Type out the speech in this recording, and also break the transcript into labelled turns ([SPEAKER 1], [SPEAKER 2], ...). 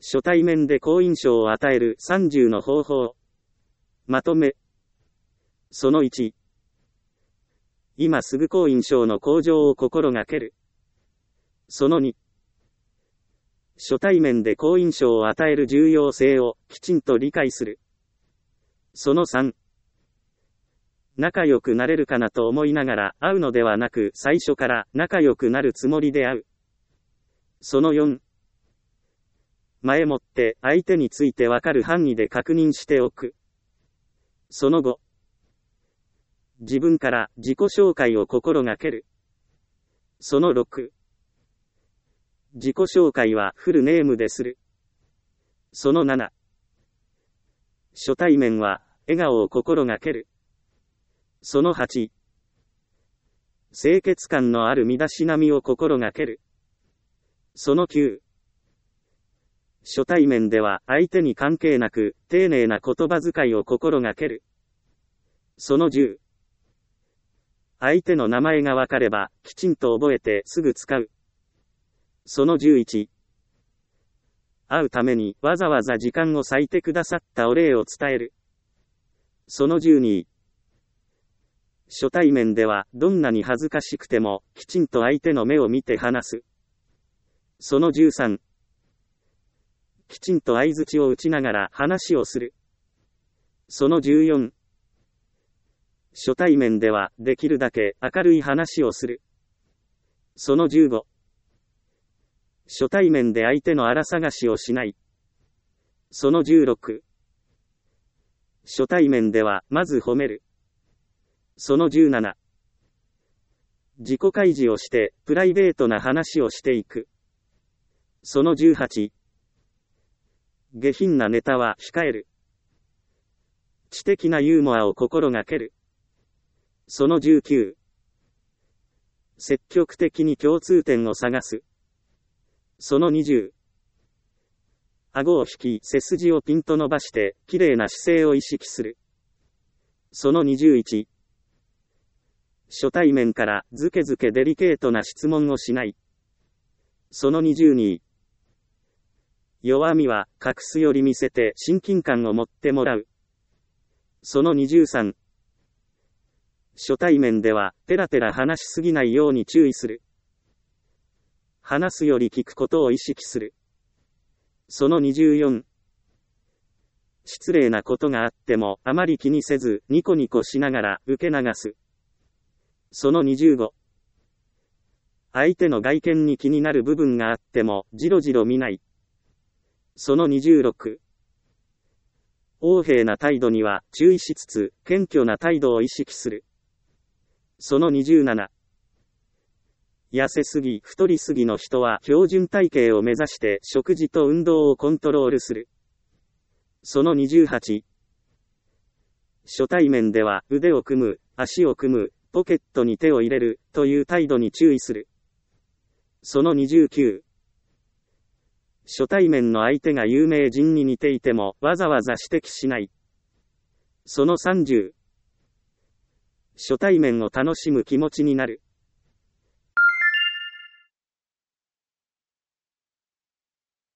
[SPEAKER 1] 初対面で好印象を与える30の方法。まとめ。その1。今すぐ好印象の向上を心がける。その2。初対面で好印象を与える重要性をきちんと理解する。その3。仲良くなれるかなと思いながら会うのではなく最初から仲良くなるつもりで会う。その4。前もって相手についてわかる範囲で確認しておく。その5。自分から自己紹介を心がける。その6。自己紹介はフルネームでする。その7。初対面は笑顔を心がける。その8。清潔感のある身だしなみを心がける。その9。初対面では相手に関係なく丁寧な言葉遣いを心がける。その10。相手の名前がわかればきちんと覚えてすぐ使う。その11。会うためにわざわざ時間を割いてくださったお礼を伝える。その12。初対面ではどんなに恥ずかしくてもきちんと相手の目を見て話す。その13。きちんと相槌を打ちながら話をする。その14。初対面ではできるだけ明るい話をする。その15。初対面で相手の荒探しをしない。その16。初対面ではまず褒める。その17。自己開示をしてプライベートな話をしていく。その18。下品なネタは控える。知的なユーモアを心がける。その19。積極的に共通点を探す。その20。顎を引き背筋をピンと伸ばして綺麗な姿勢を意識する。その21。初対面からずけずけデリケートな質問をしない。その22。弱みは隠すより見せて親近感を持ってもらう。その23。初対面ではペラペラ話しすぎないように注意する。話すより聞くことを意識する。その24。失礼なことがあってもあまり気にせずニコニコしながら受け流す。その25。相手の外見に気になる部分があってもじろじろ見ない。その26。横柄な態度には注意しつつ謙虚な態度を意識する。その27。痩せすぎ、太りすぎの人は標準体型を目指して食事と運動をコントロールする。その28。初対面では腕を組む、足を組む、ポケットに手を入れるという態度に注意する。その29。初対面の相手が有名人に似ていてもわざわざ指摘しない。その30。初対面を楽しむ気持ちになる。